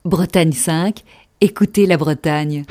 Bretagne 5, écoutez la Bretagne.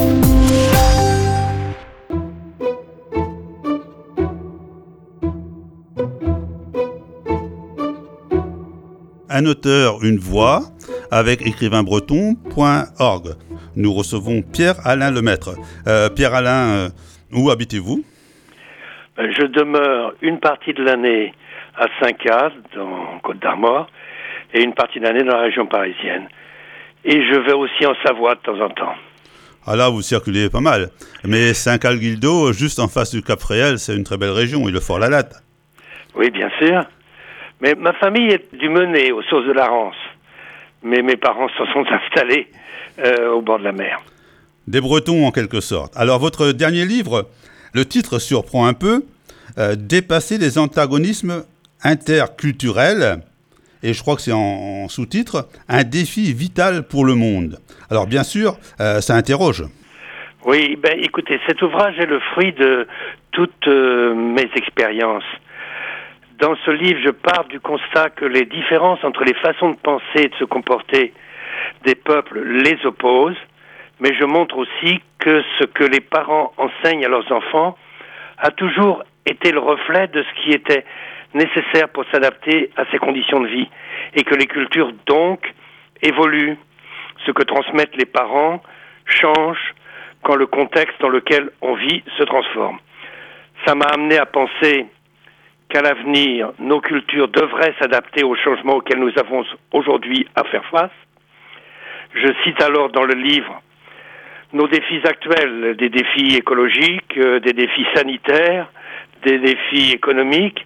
Un auteur, une voix, avec écrivainbreton.org. Nous recevons Pierre-Alain Lemaître. Pierre-Alain, où habitez-vous ? Je demeure une partie de l'année à Saint-Caz, dans Côte-d'Armor, et une partie de l'année dans la région parisienne. Et je vais aussi en Savoie de temps en temps. Ah là, vous circulez pas mal. Mais Saint-Calguildo, juste en face du Cap-Fréhel, c'est une très belle région, et le Fort-la-Latte. Oui, bien sûr. Mais ma famille est du Menez, aux sources de la Rance. Mais mes parents se sont installés au bord de la mer. Des Bretons, en quelque sorte. Alors, votre dernier livre, le titre surprend un peu, Dépasser les antagonismes interculturels. Et je crois que c'est en sous-titre, un défi vital pour le monde. Alors bien sûr, ça interroge. Oui, écoutez, cet ouvrage est le fruit de toutes mes expériences. Dans ce livre, je pars du constat que les différences entre les façons de penser et de se comporter des peuples les opposent, mais je montre aussi que ce que les parents enseignent à leurs enfants a toujours été le reflet de ce qui était nécessaire pour s'adapter à ces conditions de vie, et que les cultures donc évoluent. Ce que transmettent les parents change quand le contexte dans lequel on vit se transforme. Ça m'a amené à penser qu'à l'avenir, nos cultures devraient s'adapter aux changements auxquels nous avons aujourd'hui à faire face. Je cite alors dans le livre nos défis actuels, des défis écologiques, des défis sanitaires, des défis économiques.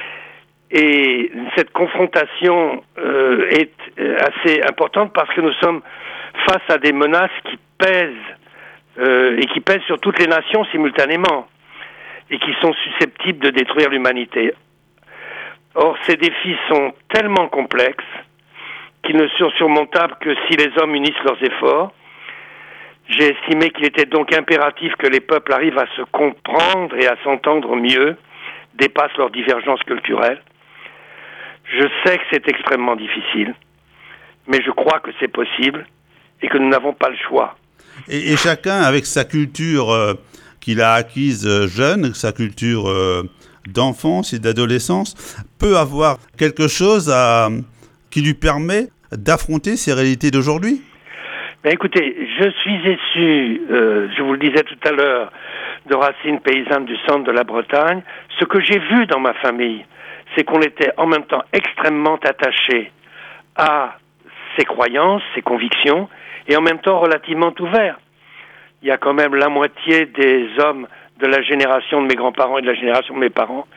Et cette confrontation est assez importante parce que nous sommes face à des menaces qui pèsent et qui pèsent sur toutes les nations simultanément et qui sont susceptibles de détruire l'humanité. Or, ces défis sont tellement complexes qu'ils ne sont surmontables que si les hommes unissent leurs efforts. J'ai estimé qu'il était donc impératif que les peuples arrivent à se comprendre et à s'entendre mieux, dépassent leurs divergences culturelles. Je sais que c'est extrêmement difficile, mais je crois que c'est possible et que nous n'avons pas le choix. Et chacun, avec sa culture qu'il a acquise jeune, sa culture d'enfance et d'adolescence, peut avoir quelque chose qui lui permet d'affronter ces réalités d'aujourd'hui. Écoutez, je suis issu, je vous le disais tout à l'heure, de racines paysannes du centre de la Bretagne. Ce que j'ai vu dans ma famille, c'est qu'on était en même temps extrêmement attachés à ses croyances, ses convictions, et en même temps relativement ouverts. Il y a quand même la moitié des hommes de la génération de mes grands-parents et de la génération de mes parents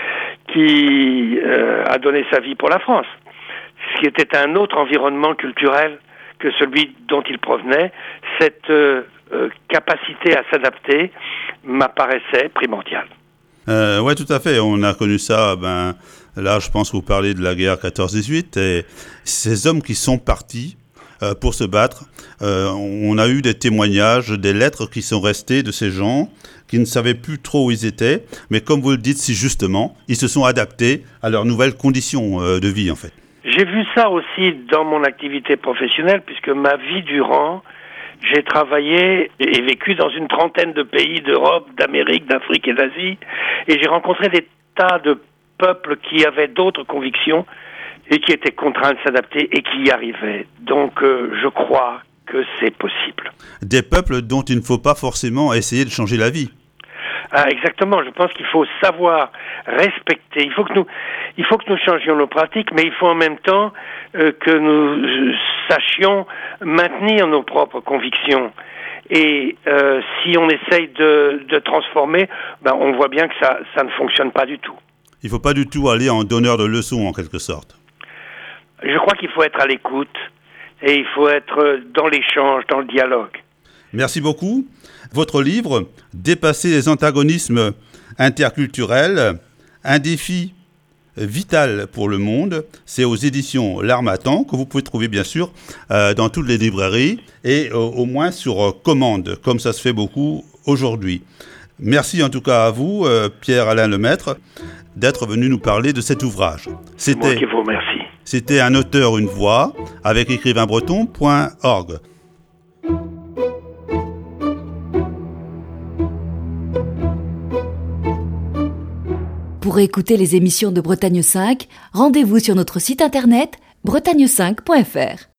qui a donné sa vie pour la France. Ce qui était un autre environnement culturel que celui dont ils provenaient. Cette capacité à s'adapter m'apparaissait primordiale. Oui, tout à fait. On a connu ça. Là, je pense que vous parlez de la guerre 14-18. Et ces hommes qui sont partis pour se battre, on a eu des témoignages, des lettres qui sont restées de ces gens qui ne savaient plus trop où ils étaient. Mais comme vous le dites si justement, ils se sont adaptés à leurs nouvelles conditions de vie, en fait. J'ai vu ça aussi dans mon activité professionnelle, puisque ma vie durant, j'ai travaillé et vécu dans une trentaine de pays d'Europe, d'Amérique, d'Afrique et d'Asie, et j'ai rencontré des tas de peuples qui avaient d'autres convictions et qui étaient contraints de s'adapter et qui y arrivaient. Donc je crois que c'est possible. Des peuples dont il ne faut pas forcément essayer de changer la vie. Ah, exactement, je pense qu'il faut savoir respecter, il faut que nous changions nos pratiques, mais il faut en même temps que nous sachions maintenir nos propres convictions. Et si on essaye de transformer, on voit bien que ça ne fonctionne pas du tout. Il ne faut pas du tout aller en donneur de leçons, en quelque sorte. Je crois qu'il faut être à l'écoute et il faut être dans l'échange, dans le dialogue. Merci beaucoup. Votre livre, Dépasser les antagonismes interculturels, un défi vital pour le monde, c'est aux éditions L'Harmattan, que vous pouvez trouver bien sûr dans toutes les librairies et au moins sur commande, comme ça se fait beaucoup aujourd'hui. Merci en tout cas à vous, Pierre-Alain Lemaître, d'être venu nous parler de cet ouvrage. Moi qui vous remercie. C'était Un auteur, une voix avec écrivainbreton.org. Pour écouter les émissions de Bretagne 5, rendez-vous sur notre site internet bretagne5.fr.